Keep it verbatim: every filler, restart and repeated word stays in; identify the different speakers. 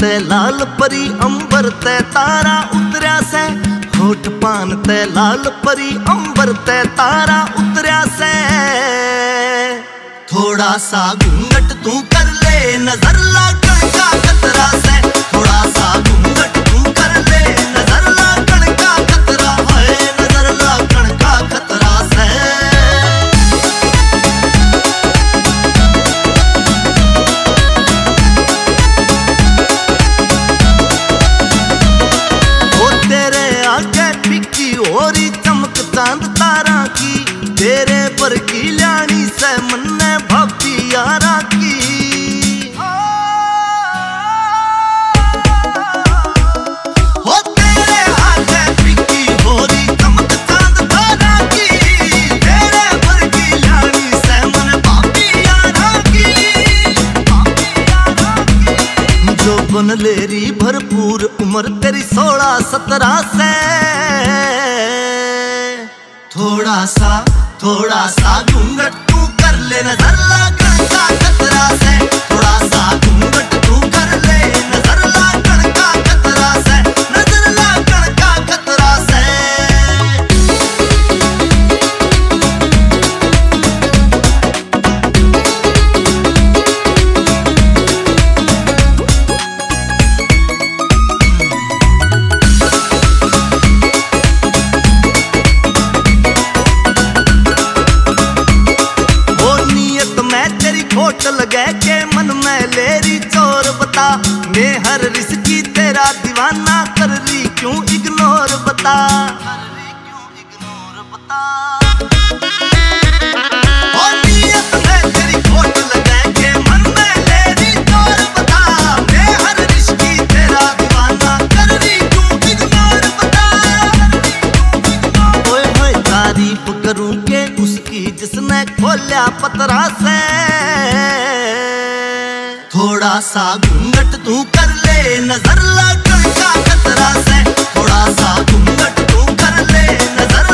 Speaker 1: ते लाल परी अंबर ते तारा उतरया से, होठ पान ते लाल परी अंबर ते तारा उतरया से। थोड़ा सा घूंघट तू कर ले, नजर लागण का खतरा से। थोड़ा सा घूंघट तू कर ले, नजर लागण का खतरा है, नजर लागण का खतरा से। वो तेरे आगे बिकी होरी चमक चांद तारा की, तेरे पर की ल्याणी से मन्ने भाभी यारा की। हो तेरे आगे बिकी होरी चमक चांद तारा की, तेरे पर की ल्याणी से मन भाभी यारा की, भाभी यारा की। जो बन लेरी भरपूर उम्र तेरी सोलह सत्रह से। थोड़ा सा थोड़ा सा घूंघट तू कर ले, नजर लागण का खतरा से। थोड़ा सा घूंघट तू कर ले, नजर लागण का खतरा से, नजर लागण का खतरा से। खोट लगे के मन में लेरी चोर बता, मैं हर रिश्की तेरा दीवाना कर रही क्यों इग्नोर बता, कर रही क्यों इग्नोर बता। ओ नियत में तेरी खोट लगे के मन में लेरी चोर बता, मैं हर रिश्की तेरा दीवाना कर रही क्यों इग्नोर बता। ओए होए तारीफ करूं के उसकी जिसने खोल्या पतरा से। थोड़ा सा घूंघट तू कर ले, नजर लागण का खतरा से। थोड़ा सा घूंघट तू कर ले, नजर